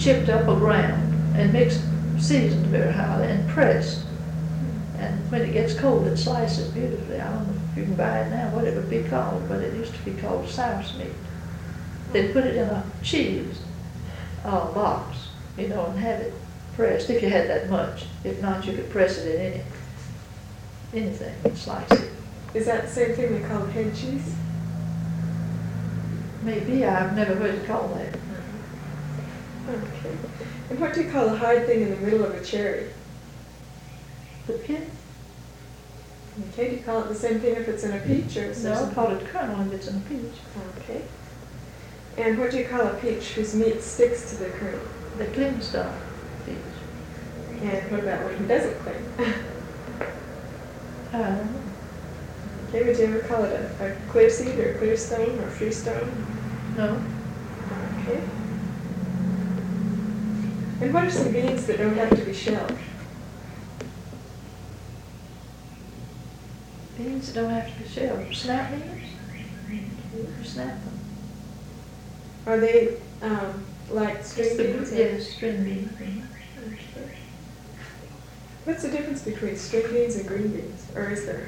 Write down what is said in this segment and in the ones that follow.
chipped up or ground and mixed, seasoned very highly and pressed. And when it gets cold, it slices beautifully. I don't know if you can buy it now, what it would be called, but it used to be called souse meat. They'd put it in a cheese box, you know, and have it pressed, if you had that much. If not, you could press it in anything and slice it. Is that the same thing they call head cheese? Maybe, I've never heard it called that. Okay. And what do you call the hard thing in the middle of a cherry? The pit? Okay, do you call it the same thing if it's in a peach or No, I call it kernel if it's in a peach. Okay. And what do you call a peach whose meat sticks to the kernel? The clean stuff peach. And what about one who doesn't cling? I don't know. Okay, would you ever call it a clear seed or a clear stone or free stone? No. Okay. And what are some beans that don't have to be shelled? Beans that don't have to be shelled. Snap beans? You snap them. Are they like string beans? Yes, string beans. Okay. What's the difference between string beans and green beans? Or is there?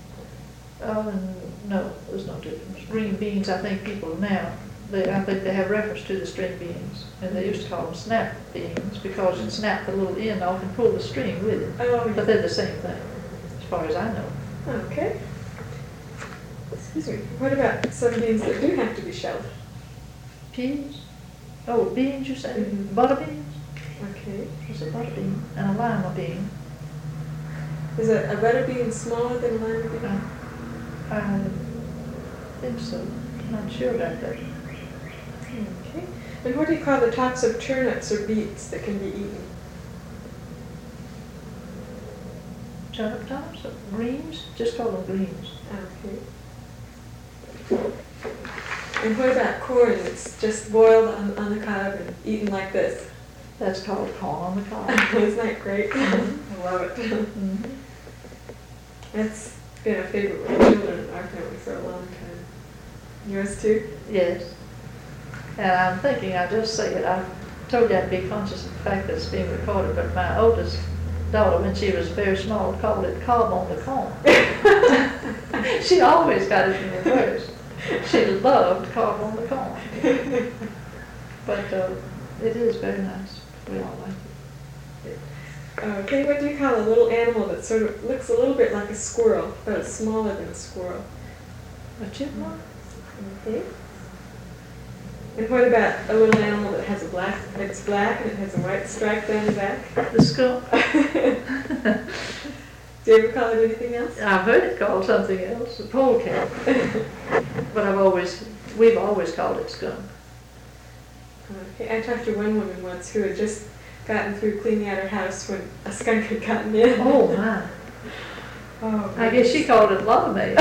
No, there's no difference. Green beans, I think people now, I think they have reference to the string beans. And they used to call them snap beans because you snap the little end off and pull the string with it. Oh, But they're the same thing, as far as I know. Okay. Excuse me. What about some beans that do have to be shelled? Peas? Oh, beans, you say? Mhm. Butter beans? Okay. There's a butter bean and a lima bean. Is a butter bean smaller than a lima bean? I think so. I'm not sure about that. Okay. And what do you call the tops of turnips or beets that can be eaten? Turnip tops, greens, just call them greens. Okay. And what about corn that's just boiled on the cob and eaten like this? That's called corn on the cob. Isn't that great? I love it. Mm-hmm. That's been a favorite with the children in our family for a long time. Yours too? Yes. And I'm thinking, I just say it, I told you I'd be conscious of the fact that it's being recorded, but my oldest daughter, when she was very small, called it cob on the corn. She always got it in reverse. She loved cob on the corn. But it is very nice. We all like it. Okay, what do you call a little animal that sort of looks a little bit like a squirrel, but it's smaller than a squirrel? A chipmunk? Okay. And what about a little animal that has it's black and it has a white stripe down the back? The skunk. Do you ever call it anything else? I've heard it called something else, a polecat. But we've always called it skunk. Okay, I talked to one woman once who had just gotten through cleaning out her house when a skunk had gotten in. Oh my. Oh, I guess she called it lava-made.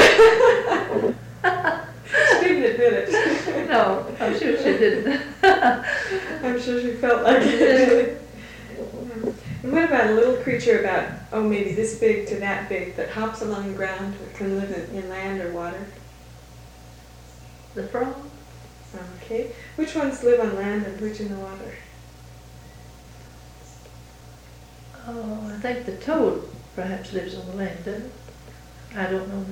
She didn't admit it. No, I'm sure she didn't. I'm sure she felt like it. And what about a little creature about, maybe this big to that big, that hops along the ground, that can live in land or water? The frog? Okay. Which ones live on land and which in the water? Oh, I think the toad perhaps lives on the land, doesn't it? I don't know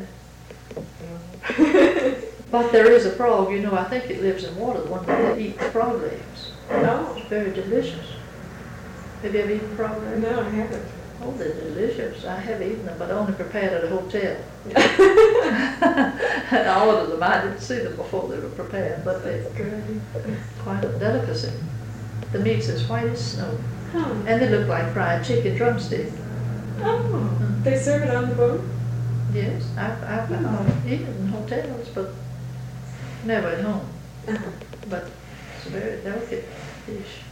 that. But there is a frog, you know, I think it lives in water, the one that they eat the frog legs. Oh. It's very delicious. Have you ever eaten frog legs? No, I haven't. Oh, they're delicious. I have eaten them, but only prepared at a hotel. And I ordered them. I didn't see them before they were prepared, but they're quite a delicacy. The meat's as white as snow. Oh. And they look like fried chicken drumstick. Oh. They serve it on the boat? Yes, I've eaten in hotels, but never at home. Uh-huh. But it's a very delicate dish.